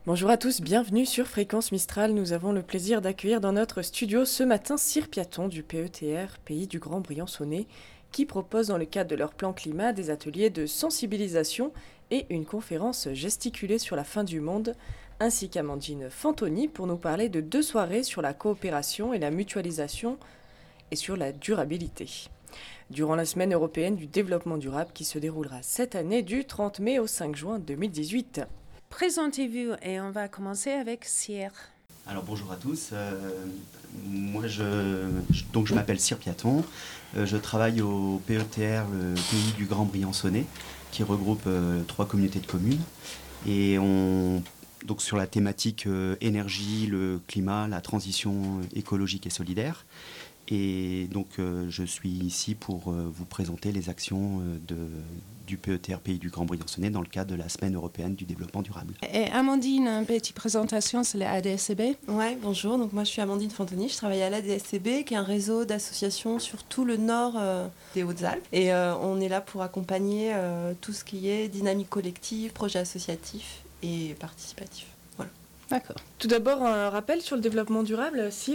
Bonjour à tous, bienvenue sur Fréquence Mistral. Nous avons le plaisir d'accueillir dans notre studio ce matin Cyr Piaton du PETR, Pays du Grand Briançonnais, qui propose dans le cadre de leur plan climat des ateliers de sensibilisation et une conférence gesticulée sur la fin du monde, ainsi qu'Amandine Fantoni pour nous parler de 2 soirées sur la coopération et la mutualisation et sur la durabilité. Durant la semaine européenne du développement durable qui se déroulera cette année du 30 mai au 5 juin 2018. Présentez-vous et on va commencer avec Cyr. Alors bonjour à tous, moi je m'appelle Cyr Piaton, je travaille au PETR, le Pays du Grand Briançonnais, qui regroupe 3 communautés de communes. Et donc sur la thématique énergie, le climat, la transition écologique et solidaire. Et donc je suis ici pour vous présenter les actions du PETR Pays du Grand Briançonnais dans le cadre de la Semaine européenne du développement durable. Et Amandine, une petite présentation, c'est la ADSCB. Ouais, bonjour, donc moi je suis Amandine Fantoni, je travaille à l'ADSCB qui est un réseau d'associations sur tout le nord des Hautes-Alpes. Et on est là pour accompagner tout ce qui est dynamique collective, projet associatif et participatif. Voilà. D'accord. Tout d'abord, un rappel sur le développement durable, Cyr ?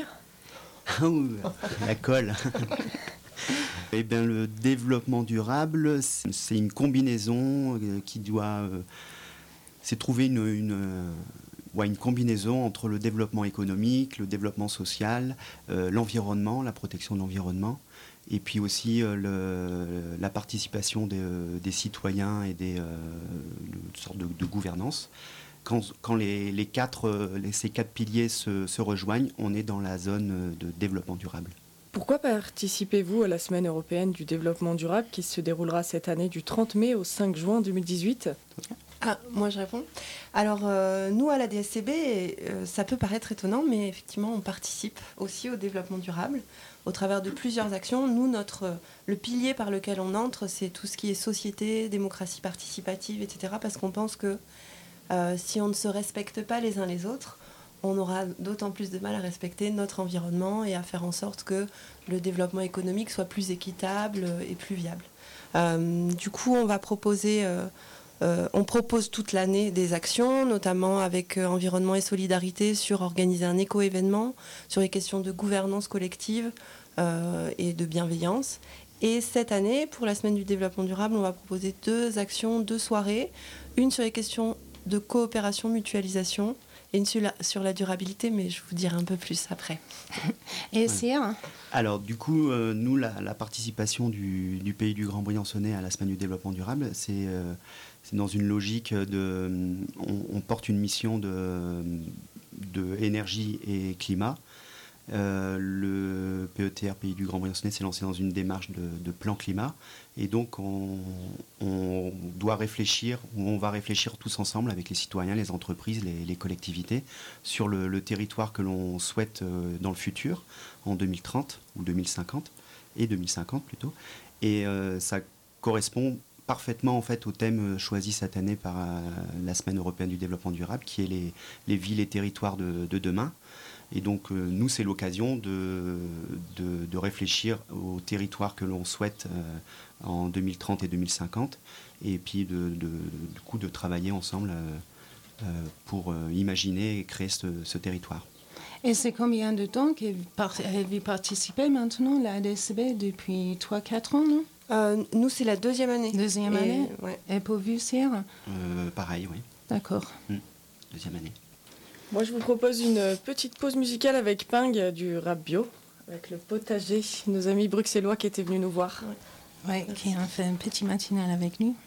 La colle. Eh bien, le développement durable, c'est une combinaison qui doit... c'est trouver une combinaison entre le développement économique, le développement social, l'environnement, la protection de l'environnement, et puis aussi la participation des citoyens et une sorte de gouvernance. Quand ces 4 piliers se rejoignent, on est dans la zone de développement durable. Pourquoi participez-vous à la Semaine européenne du développement durable qui se déroulera cette année du 30 mai au 5 juin 2018 ? Moi je réponds. Alors nous à la DSCB, ça peut paraître étonnant, mais effectivement on participe aussi au développement durable au travers de plusieurs actions. Nous, le pilier par lequel on entre, c'est tout ce qui est société, démocratie participative, etc. Parce qu'on pense que si on ne se respecte pas les uns les autres, on aura d'autant plus de mal à respecter notre environnement et à faire en sorte que le développement économique soit plus équitable et plus viable. Du coup, on propose toute l'année des actions, notamment avec Environnement et Solidarité, sur organiser un éco-événement, sur les questions de gouvernance collective et de bienveillance. Et cette année, pour la Semaine du développement durable, on va proposer 2 actions, 2 soirées. Une sur les questions de coopération, mutualisation, et une sur la durabilité, mais je vous dirai un peu plus après. Et Cyr ? Alors du coup, nous, la participation du Pays du Grand Briançonnais à la Semaine du développement durable, c'est dans une logique on porte une mission de énergie et climat. Le PETR Pays du Grand Briançonnais s'est lancé dans une démarche de plan climat, et donc on va réfléchir tous ensemble avec les citoyens, les entreprises, les collectivités sur le territoire que l'on souhaite dans le futur, en 2030 ou 2050, et 2050 plutôt, et ça correspond parfaitement en fait au thème choisi cette année par la Semaine européenne du développement durable, qui est les villes et territoires de demain. Et donc nous, c'est l'occasion de réfléchir au territoire que l'on souhaite en 2030 et 2050, et puis du coup de travailler ensemble pour imaginer et créer ce territoire. Et c'est combien de temps que vous participez maintenant, la ADSCB, depuis 3-4 ans, non ? Nous, c'est la 2e année. Deuxième année ? Ouais. Et pour vous, Cyr ? Pareil, oui. D'accord. 2e année. Moi, je vous propose une petite pause musicale avec Ping du rap bio, avec le potager, nos amis bruxellois qui étaient venus nous voir. Oui, qui ont fait un petit matinal avec nous.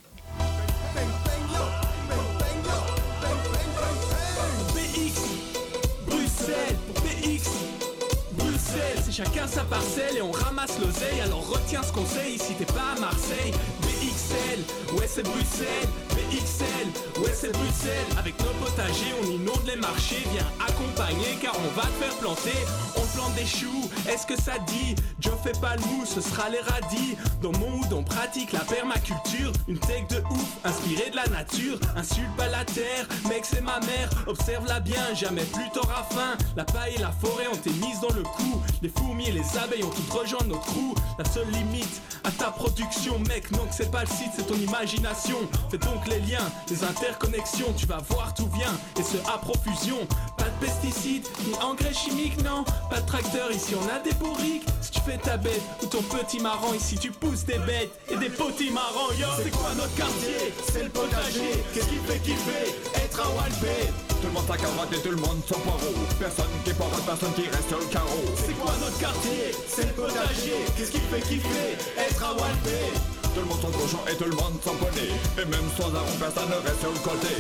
C'est chacun sa parcelle et on ramasse l'oseille. Alors retiens ce conseil si t'es pas à Marseille. BXL, ouais c'est Bruxelles. BXL, ouais c'est Bruxelles. Avec nos potagers on inonde les marchés. Viens accompagner car on va te faire planter. On plante des choux. Est-ce que ça dit, Joe fait pas le mou, ce sera les radis. Dans mon mood on pratique la permaculture. Une tech de ouf, inspirée de la nature. Insulte pas la terre, mec c'est ma mère. Observe-la bien, jamais plus t'auras faim. La paille et la forêt ont été mises dans le coup. Les fourmis et les abeilles ont toutes rejoint notre crew. La seule limite à ta production, mec, non que c'est pas le site, c'est ton imagination. Fais donc les liens, les interconnexions, tu vas voir tout vient et ce à profusion. Pas de pesticides, ni engrais chimiques, non. Pas de tracteur, ici on a des bourriques. Si tu fais ta bête ou ton petit marron, ici tu pousses des bêtes et des petits marrons, yo. C'est quoi notre quartier? C'est le potager. Qu'est-ce qui fait kiffer? Être à Walpé. Tout le monde sa carotte et tout le monde son poireau. Personne qui porte, personne qui reste sur le carreau. C'est quoi notre quartier? C'est le potager. Qu'est-ce qui fait kiffer? Être à Walpé. Tout le monde son cochon et tout le monde son poney. Et même sans arôme, personne ne reste sur le côté.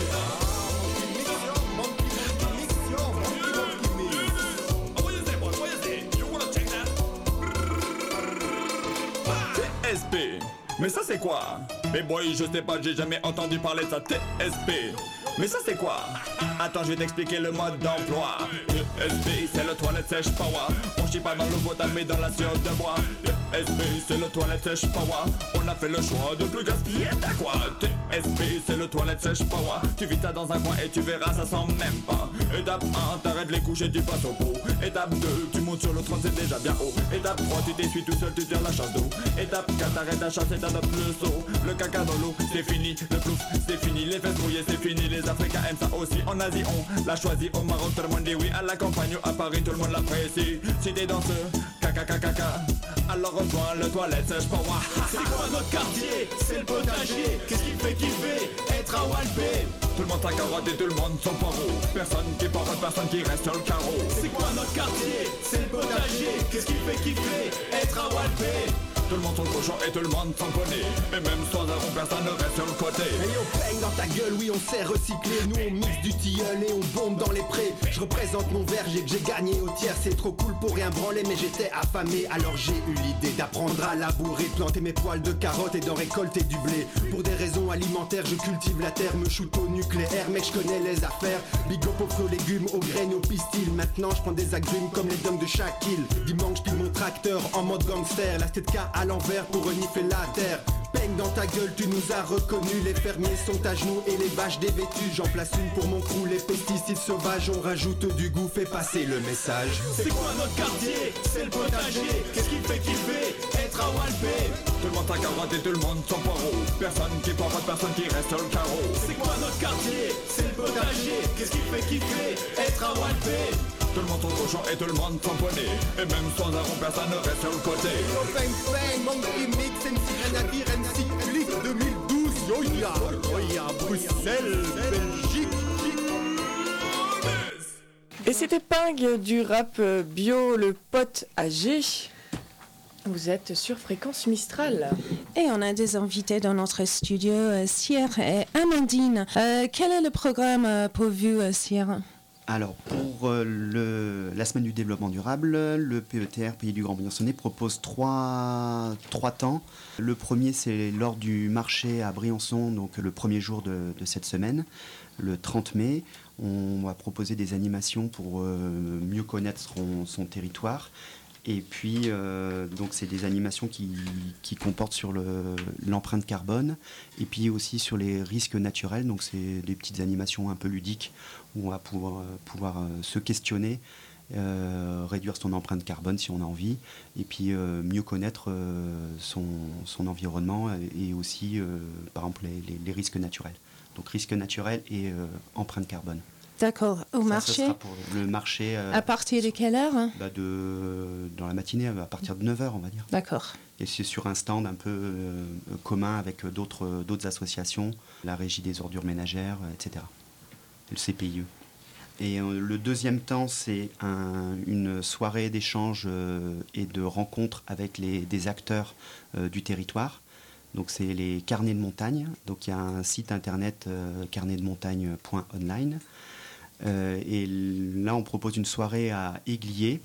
TSP. Mais ça c'est quoi? Mais boy, je sais pas, j'ai jamais entendu parler de ça. TSP. Mais ça c'est quoi? Attends, je vais t'expliquer le mode d'emploi. TSP, c'est le toilette sèche power. On chie pas dans le botal mais dans la sueur de bois. TSP, c'est le toilette sèche power. On a fait le choix de plus gaspiller ta quoi. TSP, c'est le toilette sèche power. Tu vis ça dans un coin et tu verras, ça sent même pas. Étape 1, t'arrêtes les couches et tu passes au pot. Étape 2, tu montes sur le trône, c'est déjà bien haut. Étape 3, tu t'essuies tout seul, tu tires la chasse d'eau. Étape 4, t'arrêtes à chasser, t'adoptes le seau. Le caca dans l'eau, c'est fini. Le plouf, c'est fini. Les fesses mouillées, c'est fini. Les Africains aiment ça aussi. En Asie, on l'a choisi. Au Maroc, tout le monde dit oui. À la campagne ou à Paris, tout le monde l'apprécie. Si t'es dans ce caca, alors rejoins le toilette sèche pour moi. C'est quoi notre quartier? C'est le potager. Qu'est-ce qui fait kiffer? Être à Walpé. Tout le monde sa carotte et tout le monde son poireau. Personne qui porte, personne qui reste sur le carreau. C'est quoi notre quartier? C'est le potager. Qu'est-ce qui fait kiffer? Être à Walpé. Tout le monde son cochon et tout le monde son poney. Et même sans arôme, personne ne reste sur le côté. Hey yo, bang dans ta gueule, oui on sait recycler. Nous on mixe du tilleul et on bombe dans les prés. Je représente mon verger que j'ai gagné au tiers. C'est trop cool pour rien branler mais j'étais affamé. Alors j'ai eu l'idée d'apprendre à labourer, de planter mes poils de carottes et d'en récolter du blé. Pour des raisons alimentaires je cultive la terre, me shoot au nucléaire. Mec je connais les affaires, big up aux fruits, aux légumes, aux graines, aux pistils. Maintenant je prends des agrumes comme les dons de chaque île. Dimanche je pile mon tracteur en mode gangster. La tête à l'envers pour renifler la terre. Peigne dans ta gueule, tu nous as reconnus. Les fermiers sont à genoux et les vaches dévêtues. J'en place une pour mon crew, les pesticides sauvages. On rajoute du goût, fais passer le message. C'est quoi notre quartier? C'est le potager. Qu'est-ce qui fait kiffer? Être à Walpé. Tout le monde sa carotte et tout le monde son poireau. Personne qui porte, personne qui reste sur le carreau. C'est quoi notre quartier? C'est le potager. Qu'est-ce qui fait kiffer? Être à Walpé. Tout le monde son cochon et tout le monde son poney. Et même sans arôme, personne ne reste sur le côté. Yo bang bang, monkey mix, MC Grenadier, MC Click 2012. Yo ya, Bruxelles, Belgique. Et c'était Ping du rap bio, le pote âgé. Vous êtes sur Fréquence Mistral. Et on a des invités dans notre studio, Sierre et Amandine. Quel est le programme pour vous, Sierre ? Alors, pour la semaine du développement durable, le PETR, Pays du Grand Briançonnais, propose trois temps. Le premier, c'est lors du marché à Briançon, donc le premier jour de cette semaine, le 30 mai. On va proposer des animations pour mieux connaître son territoire. Et puis, donc c'est des animations qui comportent sur l'empreinte carbone et puis aussi sur les risques naturels. Donc c'est des petites animations un peu ludiques où on va pouvoir se questionner, réduire son empreinte carbone si on a envie, et puis mieux connaître son environnement et aussi, par exemple, les risques naturels. Donc risques naturels et empreinte carbone. D'accord. Au marché. Ce sera pour le marché. À partir de quelle heure ? Dans la matinée, à partir de 9h, on va dire. D'accord. Et c'est sur un stand un peu commun avec d'autres associations, la Régie des ordures ménagères, etc. Le CPIE. Et le deuxième temps, c'est une soirée d'échange et de rencontre avec des acteurs du territoire. Donc c'est les carnets de montagne. Donc il y a un site internet carnetdemontagne.online. Et là, on propose une soirée à Églier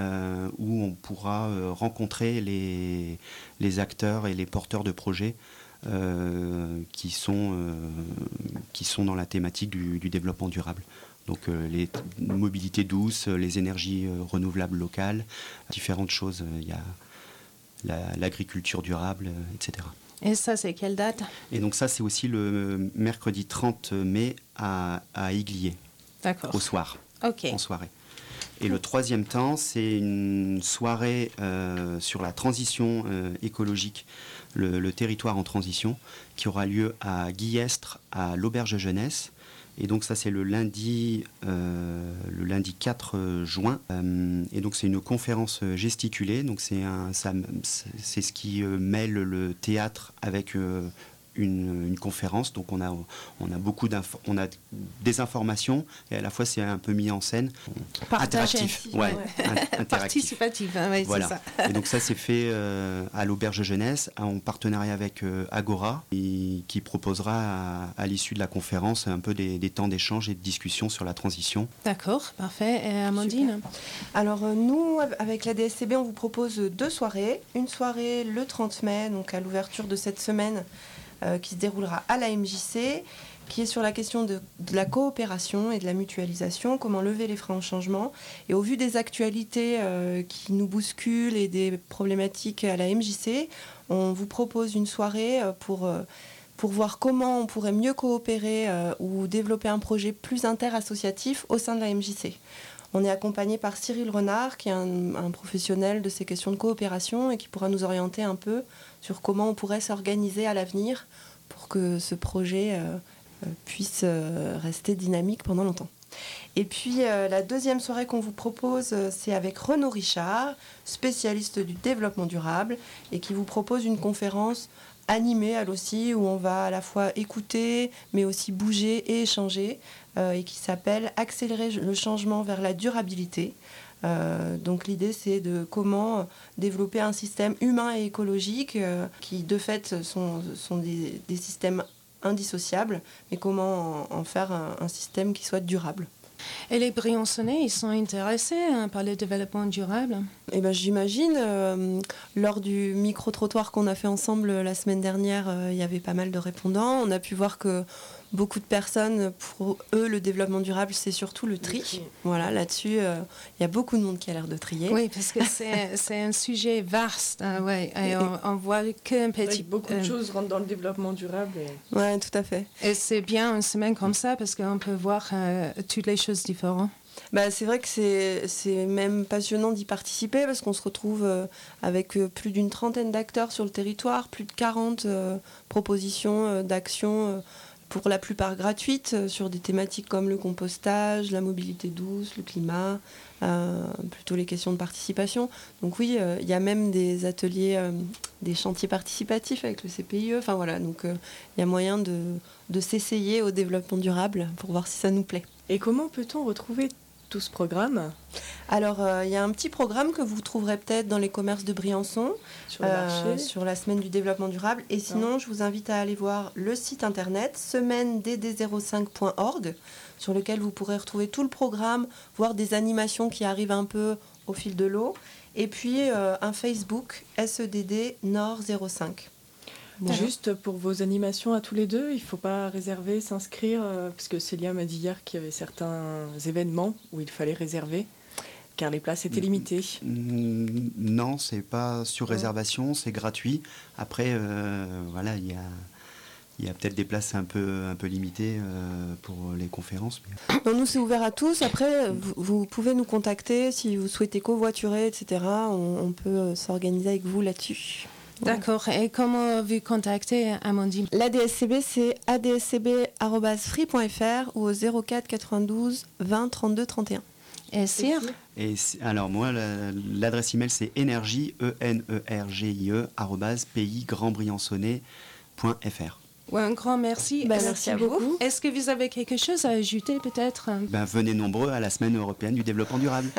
où on pourra rencontrer les acteurs et les porteurs de projets qui sont dans la thématique du développement durable. Donc les mobilités douces, les énergies renouvelables locales, différentes choses. Il y a l'agriculture durable, etc. Et ça, c'est quelle date? Et donc ça, c'est aussi le mercredi 30 mai à Iglier, D'accord. au soir, Ok. en soirée. Et le troisième temps, c'est une soirée sur la transition écologique, le territoire en transition, qui aura lieu à Guillestre, à l'Auberge Jeunesse. Et donc ça, c'est le lundi 4 juin. Et donc c'est une conférence gesticulée. Donc c'est ce qui mêle le théâtre avec une conférence. Donc on a des informations et à la fois c'est un peu mis en scène. Interactif. Ouais, interactif. Participatif, hein, oui, voilà. c'est ça. Et donc ça c'est fait à l'Auberge Jeunesse en partenariat avec Agora qui proposera à l'issue de la conférence un peu des temps d'échange et de discussion sur la transition. D'accord, parfait. Et Amandine? Super. Alors nous, avec la DSCB, on vous propose 2 soirées. Une soirée le 30 mai, donc à l'ouverture de cette semaine, qui se déroulera à la MJC, qui est sur la question de la coopération et de la mutualisation, comment lever les freins au changement. Et au vu des actualités qui nous bousculent et des problématiques à la MJC, on vous propose une soirée pour voir comment on pourrait mieux coopérer ou développer un projet plus interassociatif au sein de la MJC. On est accompagné par Cyril Renard, qui est un professionnel de ces questions de coopération et qui pourra nous orienter un peu sur comment on pourrait s'organiser à l'avenir pour que ce projet puisse rester dynamique pendant longtemps. Et puis la deuxième soirée qu'on vous propose, c'est avec Renaud Richard, spécialiste du développement durable, et qui vous propose une conférence animée, elle aussi, où on va à la fois écouter, mais aussi bouger et échanger, et qui s'appelle « Accélérer le changement vers la durabilité ». Donc l'idée, c'est de comment développer un système humain et écologique qui, de fait, sont des systèmes indissociables, mais comment en faire un système qui soit durable. Et les Briançonnais, ils sont intéressés par le développement durable? Eh ben, j'imagine, lors du micro-trottoir qu'on a fait ensemble la semaine dernière, il y avait pas mal de répondants. On a pu voir que beaucoup de personnes, pour eux, le développement durable, c'est surtout le tri. Voilà, là-dessus, il y a beaucoup de monde qui a l'air de trier. Oui, parce que c'est un sujet vaste. Ouais, et on voit qu'un petit... Beaucoup de choses rentrent dans le développement durable. Oui, tout à fait. Et c'est bien une semaine comme ça parce qu'on peut voir toutes les choses différentes. Bah, c'est vrai que c'est même passionnant d'y participer parce qu'on se retrouve avec plus d'une trentaine d'acteurs sur le territoire, plus de 40 propositions d'actions pour la plupart gratuites, sur des thématiques comme le compostage, la mobilité douce, le climat, plutôt les questions de participation. Donc oui, il y a même des ateliers, des chantiers participatifs avec le CPIE. Enfin voilà, donc il y a moyen de s'essayer au développement durable pour voir si ça nous plaît. Et comment peut-on retrouver tout ce programme? Alors, il y a un petit programme que vous trouverez peut-être dans les commerces de Briançon, sur le marché, sur la semaine du développement durable. Et sinon, je vous invite à aller voir le site internet semainedd05.org, sur lequel vous pourrez retrouver tout le programme, voir des animations qui arrivent un peu au fil de l'eau, et puis un Facebook SEDD Nord 05. Voilà. Juste pour vos animations à tous les deux, il ne faut pas réserver, s'inscrire, parce que Célia m'a dit hier qu'il y avait certains événements où il fallait réserver, car les places étaient limitées. Non, c'est pas sur réservation, c'est gratuit. Après, voilà, il y a peut-être des places un peu limitées pour les conférences. Mais... Non, nous, c'est ouvert à tous. Après, vous pouvez nous contacter si vous souhaitez covoiturer, etc. On peut s'organiser avec vous là-dessus. D'accord. Et comment vous contactez, Amandine? La DSCB, c'est adscb@free.fr ou au 04 92 20 32 31. Et Cyr? Alors moi, l'adresse email, c'est énergie, ENERGIE, @pays-grand-briançonnais.fr. Ouais, un grand merci. Merci beaucoup. Est-ce que vous avez quelque chose à ajouter peut-être? Venez nombreux à la Semaine européenne du développement durable.